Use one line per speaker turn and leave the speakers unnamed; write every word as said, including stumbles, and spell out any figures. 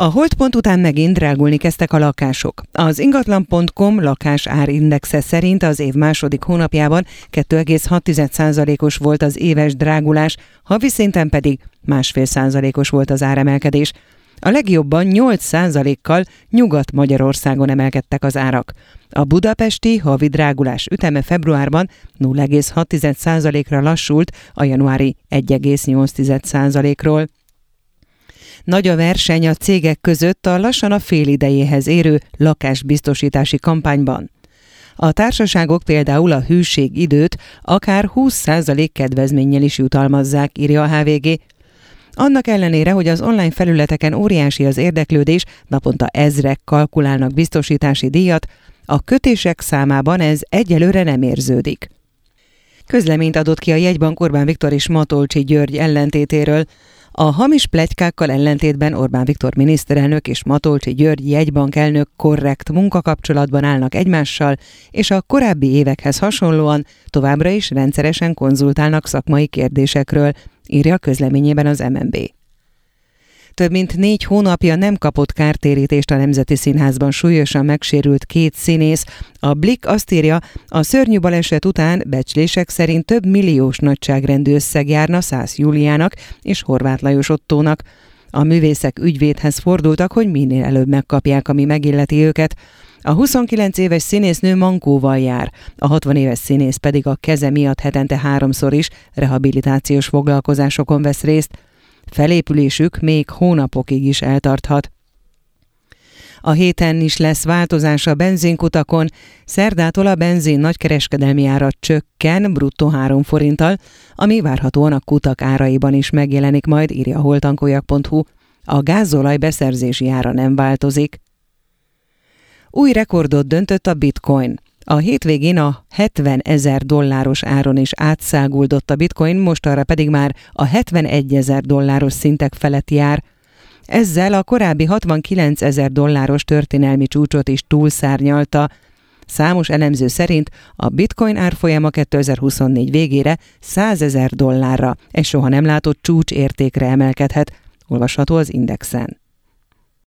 A holdpont után megint drágulni kezdtek a lakások. Az ingatlan pont com lakásárindexe szerint az év második hónapjában kettő egész hat százalékos volt az éves drágulás, havi szinten pedig másfél százalékos volt az áremelkedés. A legjobban nyolc százalékkal Nyugat-Magyarországon emelkedtek az árak. A budapesti havi drágulás üteme februárban nulla egész hat százalékra lassult a januári egy egész nyolc százalékról. Nagy a verseny a cégek között a lassan a fél idejéhez érő lakásbiztosítási kampányban. A társaságok például a hűségidőt akár húsz százalék kedvezménnyel is jutalmazzák, írja a há vé gé. Annak ellenére, hogy az online felületeken óriási az érdeklődés, naponta ezrek kalkulálnak biztosítási díjat, a kötések számában ez egyelőre nem érződik. Közleményt adott ki a jegybank Orbán Viktor és Matolcsy György ellentétéről. A hamis pletykákkal ellentétben Orbán Viktor miniszterelnök és Matolcsy György jegybankelnök korrekt munkakapcsolatban állnak egymással, és a korábbi évekhez hasonlóan továbbra is rendszeresen konzultálnak szakmai kérdésekről, írja a közleményében az em en bé. Több mint négy hónapja nem kapott kártérítést a Nemzeti Színházban súlyosan megsérült két színész. A Blick azt írja, a szörnyű baleset után becslések szerint több milliós nagyságrendű összeg járna Szász Júliának és Horváth Lajos Ottónak. A művészek ügyvédhez fordultak, hogy minél előbb megkapják, ami megilleti őket. A huszonkilenc éves színésznő mankóval jár, a hatvan éves színész pedig a keze miatt hetente háromszor is rehabilitációs foglalkozásokon vesz részt. Felépülésük még hónapokig is eltarthat. A héten is lesz változás a benzinkutakon. Szerdától a benzin nagykereskedelmi ára csökken bruttó három forinttal, ami várhatóan a kutak áraiban is megjelenik majd, írja a holtankoljak pont hu. A gázolaj beszerzési ára nem változik. Új rekordot döntött a bitcoin. A hétvégén a hetvenezer dolláros áron is átszáguldott a bitcoin, mostanra pedig már a hetvenegyezer dolláros szintek felett jár. Ezzel a korábbi hatvankilencezer dolláros történelmi csúcsot is túlszárnyalta. Számos elemző szerint a bitcoin árfolyama kétezer-huszonnégy végére százezer dollárra, egy soha nem látott csúcsértékre emelkedhet, olvasható az Indexen.